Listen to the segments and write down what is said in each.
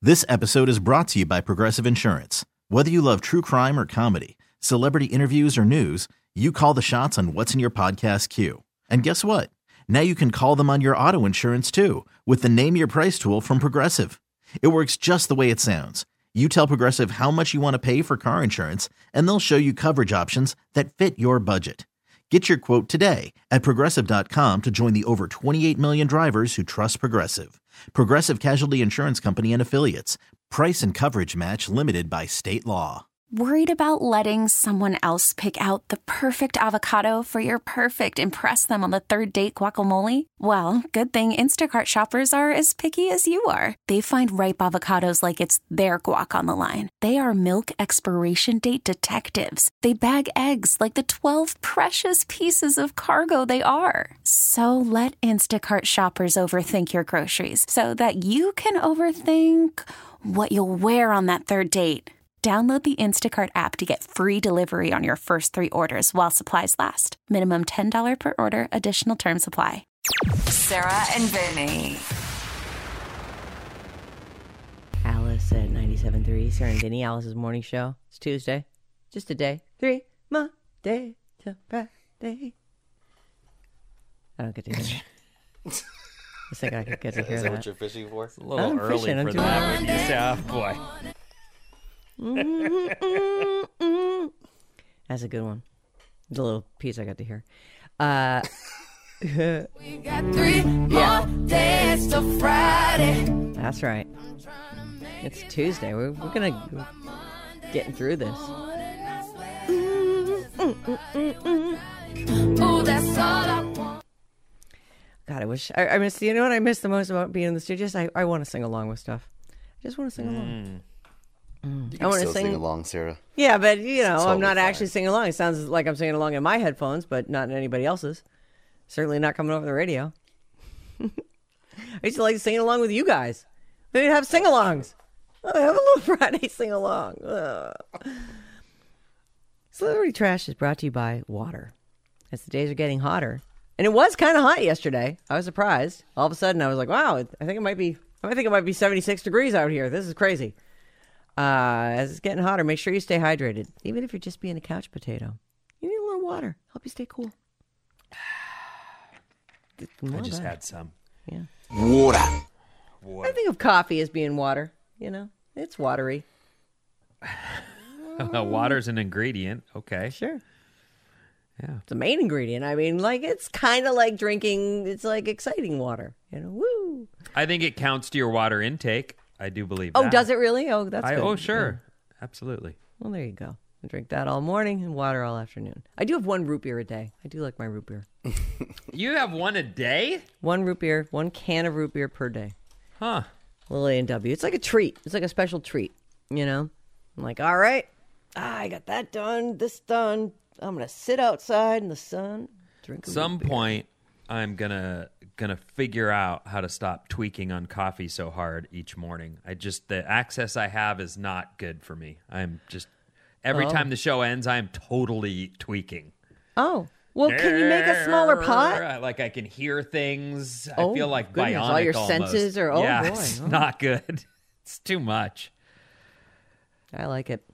This episode is brought to you by Progressive Insurance. Whether you love true crime or comedy, celebrity interviews or news, you call the shots on what's in your podcast queue. And guess what? Now you can call them on your auto insurance too with the Name Your Price tool from Progressive. It works just the way it sounds. You tell Progressive how much you want to pay for car insurance, and they'll show you coverage options that fit your budget. Get your quote today at Progressive.com to join the over 28 million drivers who trust Progressive. Progressive Casualty Insurance Company and Affiliates. Price and coverage match limited by state law. Worried about letting someone else pick out the perfect avocado for your perfect impress them on the third date guacamole? Well, good thing Instacart shoppers are as picky as you are. They find ripe avocados like it's their guac on the line. They are milk expiration date detectives. They bag eggs like the 12 precious pieces of cargo they are. So let Instacart shoppers overthink your groceries so that you can overthink what you'll wear on that third date. Download the Instacart app to get free delivery on your first 3 orders while supplies last. Minimum $10 per order. Additional terms apply. Sarah and Vinny. Alice at 97.3, Sarah and Vinny, Alice's morning show. It's Tuesday. Just a day. 3 Monday to Friday. I don't get to hear that. I think I could get to hear that. Is that what you're fishing for? It's a little I'm early fishing, for I'm that. doing When you say, oh, boy. That's a good one. The little piece I got to hear. We got 3 more days till Friday. That's right. It's Tuesday. We're gonna getting through this. Oh, that's all I want. God, I wish I miss. You know what I miss the most about being in the studio? Just I want to sing along with stuff. I just want to sing along. You can still sing along, Sarah. Yeah, but you know, Totally I'm not fine. actually singing along. It sounds like I'm singing along in my headphones, but not in anybody else's. Certainly not coming over the radio. I used to like singing along with you guys. They'd have sing-alongs. Oh, have a little Friday sing-along. Celebrity Trash is brought to you by water. As the days are getting hotter. And it was kind of hot yesterday. I was surprised. All of a sudden, I was like, wow, I think it might be 76 degrees out here. This is crazy. As it's getting hotter, make sure you stay hydrated. Even if you're just being a couch potato. You need a little water. Help you stay cool. I just had some. Yeah. Water. I think of coffee as being water. You know, it's watery. Water's an ingredient. Okay. Sure. Yeah. It's the main ingredient. I mean, like, it's kind of like drinking, it's like exciting water. You know, woo. I think it counts to your water intake. I do believe that. Oh, does it really? Oh, that's good. Oh, sure. Yeah. Absolutely. Well, there you go. I drink that all morning and water all afternoon. I do have 1 root beer a day. I do like my root beer. You have one a day? 1 root beer, 1 can of root beer per day. Huh. Little A&W. It's like a treat. It's like a special treat, you know? I'm like, all right, I got that done, this done. I'm going to sit outside in the sun, drink a Some root beer. point, I'm gonna figure out how to stop tweaking on coffee so hard each morning. The access I have is not good for me. I'm just every time the show ends, I'm totally tweaking. Oh. Well, can you make a smaller pot? Like I can hear things. Oh, I feel like goodness. bionic All your almost. senses are, yeah, boy. It's Oh. not good. It's too much. I like it.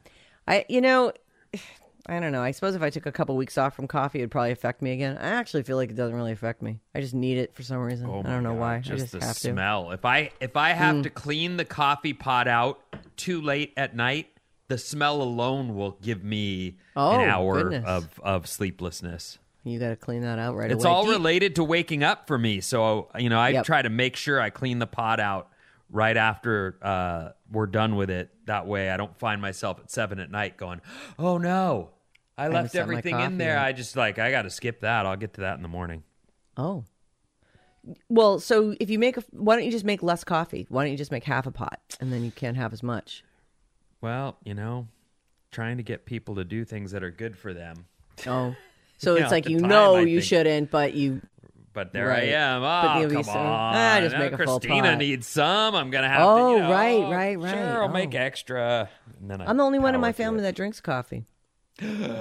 I don't know. I suppose if I took a couple weeks off from coffee, it'd probably affect me again. I actually feel like it doesn't really affect me. I just need it for some reason. Oh I my don't know God, why. Just I just the have to. smell. If I have to clean the coffee pot out too late at night, the smell alone will give me an hour goodness. of sleeplessness. You got to clean that out right away. It's all Do you- related to waking up for me. So, I try to make sure I clean the pot out right after we're done with it. That way I don't find myself at 7 at night going, oh no, I left set my everything in coffee there. out. I just I got to skip that. I'll get to that in the morning. Oh. Well, so if you why don't you just make less coffee? Why don't you just make half a pot and then you can't have as much? Well, trying to get people to do things that are good for them. Oh. So Yeah, it's like at the you time, know I you think. shouldn't, but you... But there Right. I am. But Oh, you'll be come so- on. just make a full Christina pot. needs some. I'm going to have Oh, to, right. Sure, I'll Oh. make extra. And then I'm the only one in my power through family it. that drinks coffee.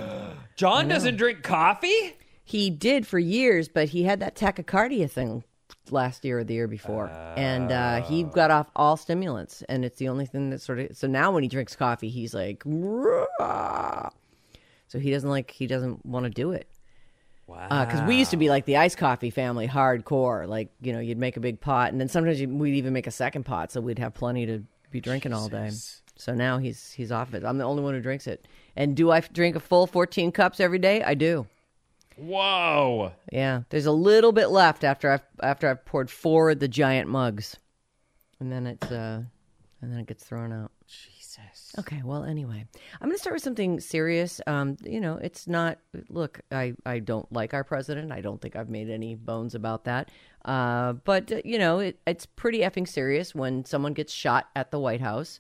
John doesn't drink coffee? He did for years, but he had that tachycardia thing last year or the year before, and he got off all stimulants, and it's the only thing that sort of. So now when he drinks coffee, he's like, "Rah!" So he doesn't want to do it. Wow. Because we used to be like the iced coffee family, hardcore. Like, you'd make a big pot, and then sometimes we'd even make a second pot, so we'd have plenty to be drinking all day. So now he's off it. I'm the only one who drinks it. And do I drink a full 14 cups every day? I do. Whoa. Yeah, there's a little bit left after I've poured 4 of the giant mugs, and then it gets thrown out. Jesus. Okay, well, anyway, I'm going to start with something serious. It's not. Look, I don't like our president. I don't think I've made any bones about that. But it's pretty effing serious when someone gets shot at the White House.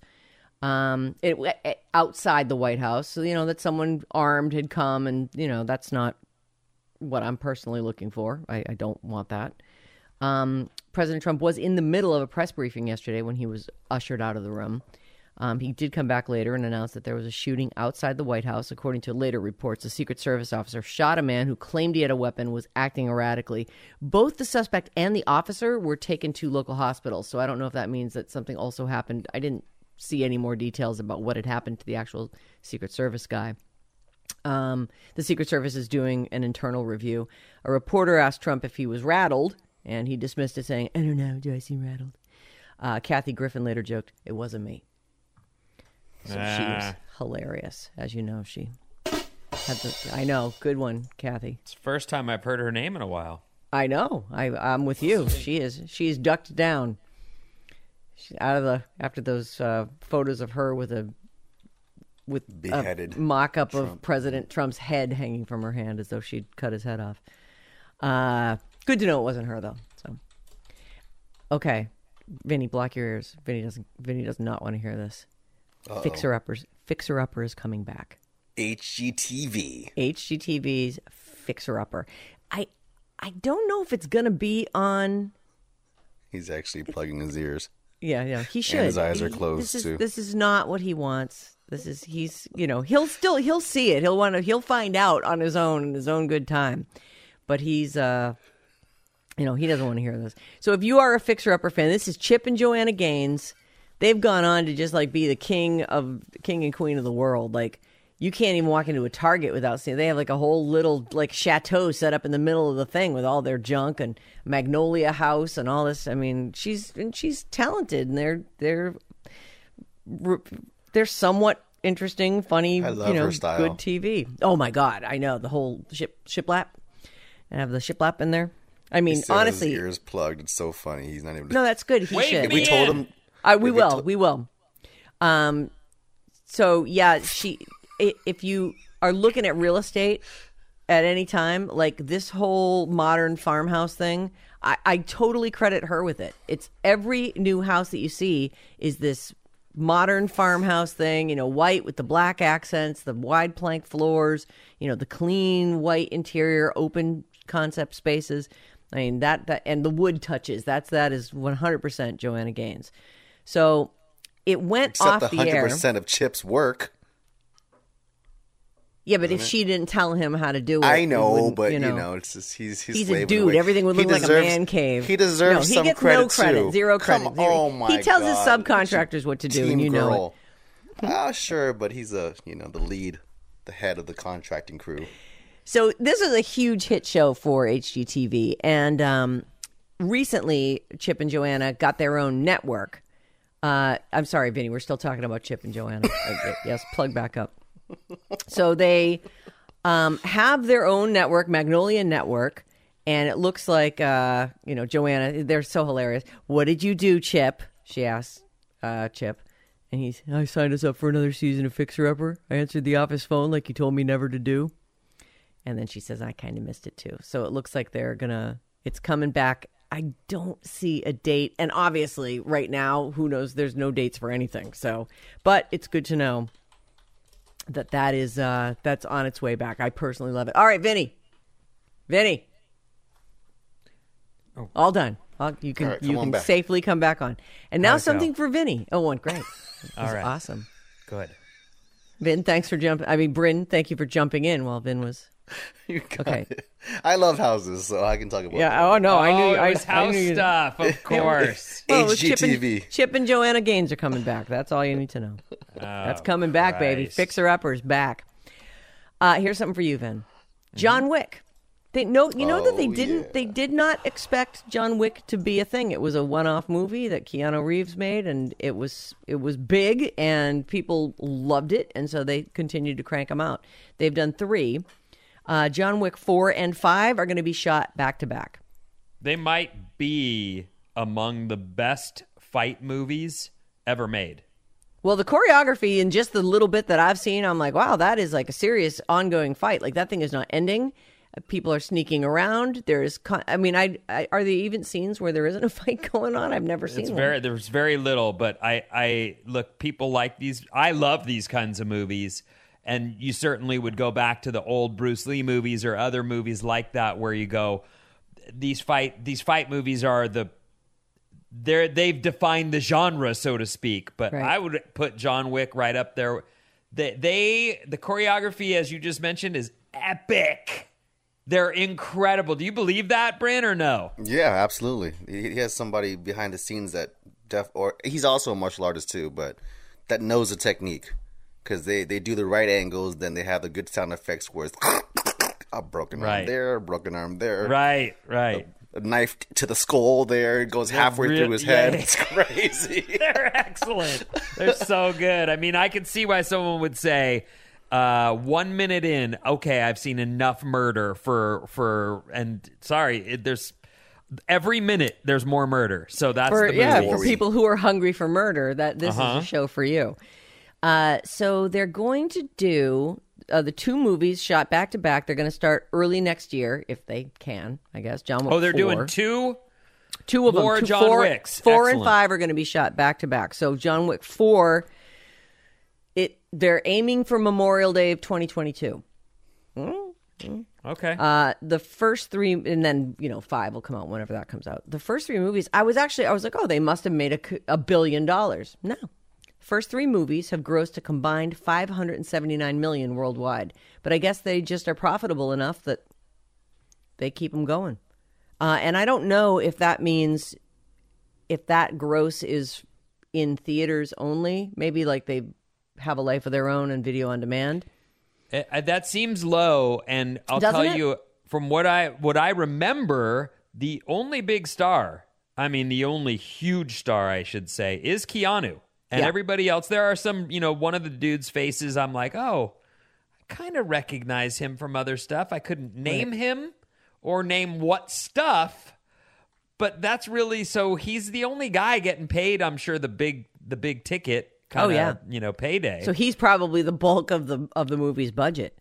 Outside the White House, so that someone armed had come, and that's not what I'm personally looking for. I don't want that. President Trump was in the middle of a press briefing yesterday when he was ushered out of the room. He did come back later and announce that there was a shooting outside the White House. According to later reports, a Secret Service officer shot a man who claimed he had a weapon, was acting erratically. Both the suspect and the officer were taken to local hospitals, so I don't know if that means that something also happened. I didn't see any more details about what had happened to the actual Secret Service guy. The Secret Service is doing an internal review. A reporter asked Trump if he was rattled, and he dismissed it, saying, "I don't know, do I seem rattled?" Kathy Griffin later joked, "It wasn't me." So she was hilarious. As you know, she had I know, good one, Kathy. It's the first time I've heard her name in a while. I know. I'm with you. She's ducked down. She's after those photos of her with beheaded a mock-up of President Trump's head hanging from her hand as though she'd cut his head off. Good to know it wasn't her, though. So, okay, Vinny, block your ears. Vinny does not want to hear this. Uh-oh. Fixer Upper is coming back. HGTV's Fixer Upper. I don't know if it's gonna be on. He's actually plugging his ears. Yeah, he should. And his eyes are closed too. This is not what he wants. He'll see it. He'll find out on his own in his own good time. But he's he doesn't want to hear this. So if you are a Fixer Upper fan, this is Chip and Joanna Gaines. They've gone on to just like be the king and queen of the world. Like, you can't even walk into a Target without seeing. They have like a whole little like chateau set up in the middle of the thing with all their junk and Magnolia House and all this. I mean, she's talented, and they're somewhat interesting, funny, I love her style. Good TV. Oh my God, I know, the whole shiplap. And have the shiplap in there. I mean, honestly, his ears plugged. It's so funny. He's not even. No, that's good. He should. We told him. We will. So yeah, if you are looking at real estate at any time, like this whole modern farmhouse thing, I totally credit her with it. It's every new house that you see is this modern farmhouse thing, white with the black accents, the wide plank floors, the clean white interior, open concept spaces. I mean, that and the wood touches. That is 100% Joanna Gaines. So it went Except off the air. 100% of Chip's work. Yeah, but if she didn't tell him how to do it, I know, but it's just he's a dude. Everything would look like a man cave. He deserves some credit. No credit, too. Zero credit. Oh my God. He tells his subcontractors what to do, and you know it. Sure, but he's the lead, the head of the contracting crew. So this is a huge hit show for HGTV, and recently Chip and Joanna got their own network. I'm sorry, Vinny, we're still talking about Chip and Joanna. Yes, plug back up. So they have their own network, Magnolia Network, and it looks like, Joanna, they're so hilarious. "What did you do, Chip?" she asked Chip. And I signed us up for another season of Fixer Upper. I answered the office phone like you told me never to do. And then she says, "I kind of missed it too." So it looks like it's coming back. I don't see a date. And obviously right now, who knows, there's no dates for anything. So, but it's good to know that's on its way back. I personally love it. All right, Vinny. Oh. All done. You can safely come back on. And now something for Vinny. Oh, went great. All right. Awesome. Good. Vin, thanks for jumping. Bryn, thank you for jumping in while Vin was You got Okay. it. I love houses, so I can talk about Yeah. that. Oh no, I knew. it was I house knew you- stuff, of course. Oh, it was Chip and, HGTV. Chip and Joanna Gaines are coming back. That's all you need to know. That's coming back, baby. Christ. Fixer Uppers back. Here's something for you, Vin. John Wick. You know that they didn't. yeah. They did not expect John Wick to be a thing. It was a one-off movie that Keanu Reeves made, and it was big, and people loved it, and so they continued to crank them out. They've done 3. John Wick 4 and 5 are going to be shot back to back. They might be among the best fight movies ever made. Well, the choreography and just the little bit that I've seen, I'm like, wow, that is like a serious ongoing fight. Like that thing is not ending. People are sneaking around. There's, are there even scenes where there isn't a fight going on? I've never seen one. There's very little, but I look, people like these. I love these kinds of movies, and you certainly would go back to the old Bruce Lee movies or other movies like that where you go, these fight movies are they've defined the genre, so to speak. But Right. I would put John Wick right up there. The choreography, as you just mentioned, is epic. They're incredible. Do you believe that, Bryn, or no? Yeah, absolutely. He has somebody behind the scenes that or he's also a martial artist too, but that knows the technique because they do the right angles. Then they have the good sound effects where it's a broken Right. arm there, broken arm there, Right. a knife to the skull there. It goes halfway through his head. It's crazy. They're excellent. They're so good. I mean, I can see why someone would say, 1 minute in, okay, I've seen enough murder there's every minute there's more murder. So that's the movie. Yeah, for people who are hungry for murder, that this is a show for you. So they're going to do the 2 movies shot back to back. They're going to start early next year if they can, I guess. John Wick. they're 4. doing 2 of them. more John Wicks. 4 and Excellent. 5 are going to be shot back to back. So John Wick 4, they're aiming for Memorial Day of 2022. Okay. The first 3, and then 5 will come out whenever that comes out. The first 3 movies, I was like, oh, they must have made $1 billion. No, first 3 movies have grossed a combined $579 million worldwide. But I guess they just are profitable enough that they keep them going. And I don't know if that means if that gross is in theaters only. Maybe like they have a life of their own and video on demand. That seems low, and I'll Doesn't tell it? you from what I remember, the only big star, the only huge star, I should say, is Keanu. And Yeah. everybody else, there are some, one of the dude's faces, I'm like, oh, I kind of recognize him from other stuff. I couldn't name him or name what stuff, but that's really, so he's the only guy getting paid, I'm sure, the big ticket kind of, payday. So he's probably the bulk of the movie's budget.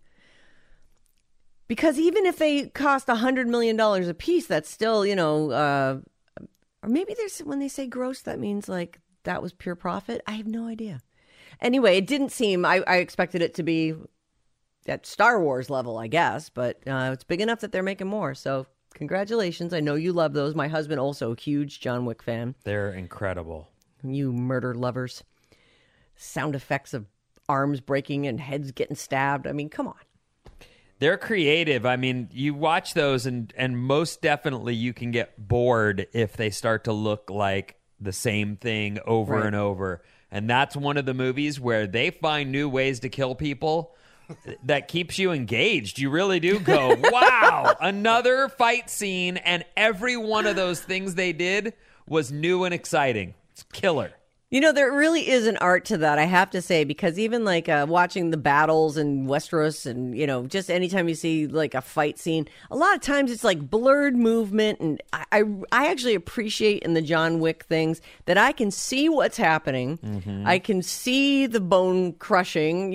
Because even if they cost $100 million a piece, that's still, or maybe there's when they say gross, that means like that was pure profit. I have no idea. Anyway, it didn't seem. I expected it to be at Star Wars level, I guess, but it's big enough that they're making more. So congratulations! I know you love those. My husband also a huge John Wick fan. They're incredible. You murder lovers. Sound effects of arms breaking and heads getting stabbed. I mean, come on. They're creative. I mean, you watch those and most definitely you can get bored if they start to look like the same thing over Right. and over. And that's one of the movies where they find new ways to kill people that keeps you engaged. You really do go, wow, another fight scene, and every one of those things they did was new and exciting. It's killer. There really is an art to that, I have to say, because even like watching the battles in Westeros and, just anytime you see like a fight scene, a lot of times it's like blurred movement. And I actually appreciate in the John Wick things that I can see what's happening. Mm-hmm. I can see the bone crushing,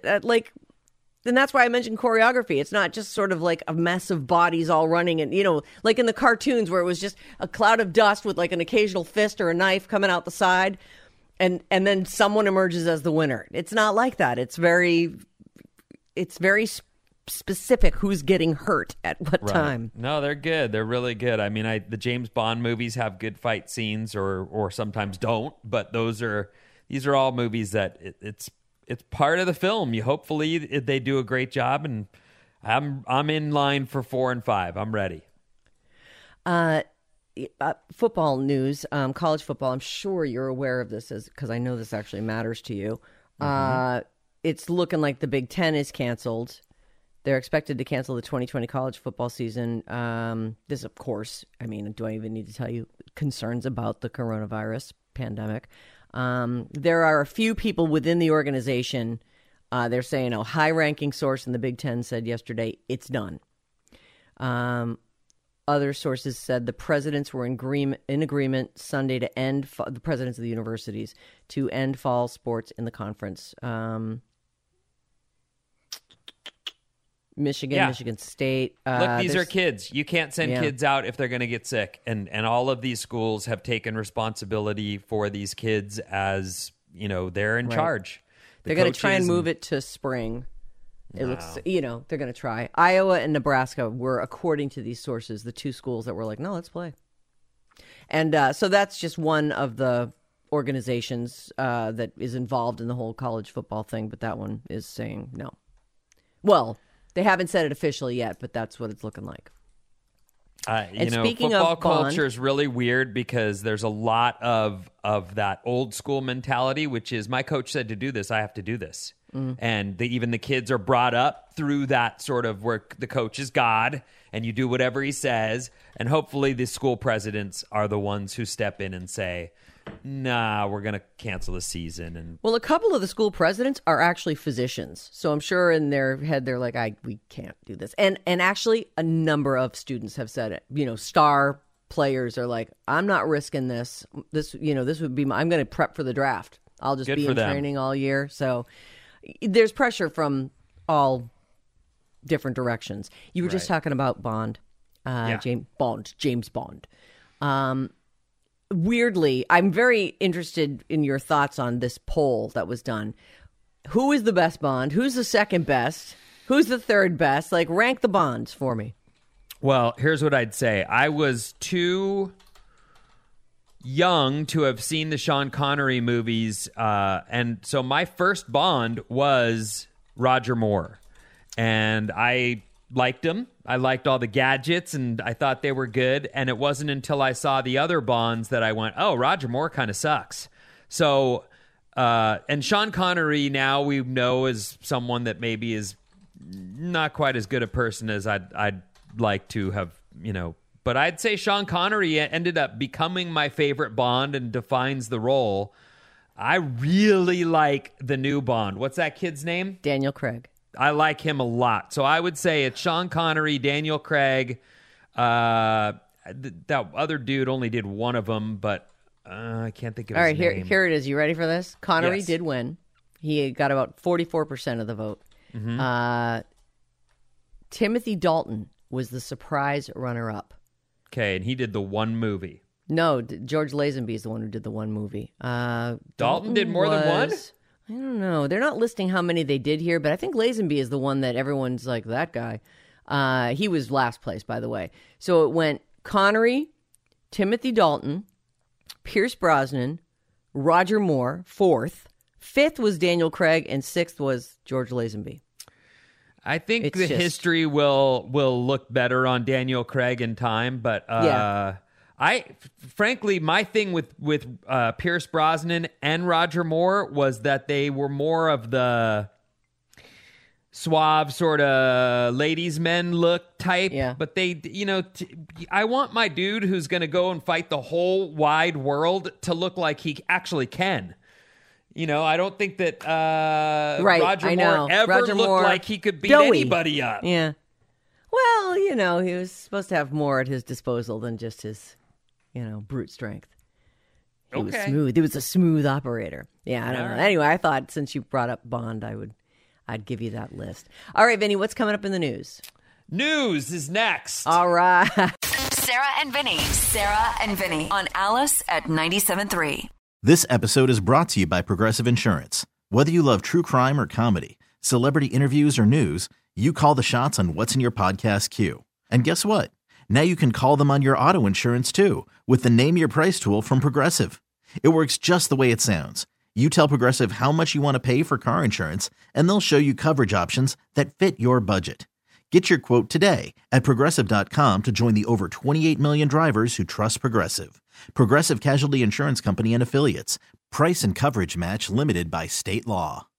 and that's why I mentioned choreography. It's not just sort of like a mess of bodies all running and, like in the cartoons where it was just a cloud of dust with like an occasional fist or a knife coming out the side. And then someone emerges as the winner. It's not like that. It's very specific who's getting hurt at what time. No, they're good. They're really good. I mean, the James Bond movies have good fight scenes or sometimes don't, but these are all movies that it's part of the film. Hopefully they do a great job, and I'm in line for 4 and 5. I'm ready. Football news, college football. I'm sure you're aware of this because I know this actually matters to you. It's looking like the Big Ten is canceled. They're expected to cancel the 2020 college football season. This, of course, I mean, do I even need to tell you, concerns about the coronavirus pandemic. There are a few people within the organization. They're saying a high-ranking source in the Big Ten said yesterday, it's done. Other sources said the presidents were in agreement Sunday to end the presidents of the universities to end fall sports in the conference. Michigan State. Look, these are kids. You can't send kids out if they're going to get sick, and all of these schools have taken responsibility for these kids as they're in charge. They're going to try and move it to spring. It looks, they're going to try. Iowa and Nebraska were, according to these sources, the two schools that were like, no, let's play. And so that's just one of the organizations that is involved in the whole college football thing, but that one is saying no. Well, they haven't said it officially yet, but that's what it's looking like. Speaking football culture is really weird because there's a lot of that old school mentality, which is my coach said to do this, I have to do this. And even the kids are brought up through that sort of where the coach is God and you do whatever he says. And hopefully the school presidents are the ones who step in and say, nah, we're going to cancel the season. And well, a couple of the school presidents are actually physicians. So I'm sure in their head, they're like, we can't do this. And actually a number of students have said it, star players are like, I'm not risking this. This would be I'm going to prep for the draft. I'll just be in training all year. So there's pressure from all different directions. You were just talking about Bond, James Bond. Weirdly, I'm very interested in your thoughts on this poll that was done. Who is the best Bond? Who's the second best? Who's the third best? Like, rank the Bonds for me. Well, here's what I'd say. I was too young to have seen the Sean Connery movies, and so my first Bond was Roger Moore, and I liked him. I liked all the gadgets, and I thought they were good, and it wasn't until I saw the other Bonds that I went, oh, Roger Moore kind of sucks. So, and Sean Connery now we know is someone that maybe is not quite as good a person as I'd like to have, But I'd say Sean Connery ended up becoming my favorite Bond and defines the role. I really like the new Bond. What's that kid's name? Daniel Craig. I like him a lot. So I would say it's Sean Connery, Daniel Craig. That other dude only did one of them, but I can't think of his name. All right, here it is. You ready for this? Connery did win. He got about 44% of the vote. Mm-hmm. Timothy Dalton was the surprise runner-up. Okay, and he did the one movie. No, George Lazenby is the one who did the one movie. Dalton did more than one? I don't know. They're not listing how many they did here, but I think Lazenby is the one that everyone's like, that guy. He was last place, by the way. So it went Connery, Timothy Dalton, Pierce Brosnan, Roger Moore, fourth. Fifth was Daniel Craig, and sixth was George Lazenby. I think history will look better on Daniel Craig in time, but frankly, my thing with Pierce Brosnan and Roger Moore was that they were more of the suave sort of ladies' men look type. Yeah. But they, I want my dude who's going to go and fight the whole wide world to look like he actually can. I don't think that Roger Moore ever looked like he could beat anybody up. Yeah. Well, he was supposed to have more at his disposal than just his, brute strength. He was smooth. He was a smooth operator. Yeah, I don't know. Anyway, I thought since you brought up Bond, I'd give you that list. All right, Vinny, what's coming up in the news? News is next. All right. Sarah and Vinny on Alice at 97.3. This episode is brought to you by Progressive Insurance. Whether you love true crime or comedy, celebrity interviews or news, you call the shots on what's in your podcast queue. And guess what? Now you can call them on your auto insurance too with the Name Your Price tool from Progressive. It works just the way it sounds. You tell Progressive how much you want to pay for car insurance, and they'll show you coverage options that fit your budget. Get your quote today at Progressive.com to join the over 28 million drivers who trust Progressive. Progressive Casualty Insurance Company and Affiliates. Price and coverage match limited by state law.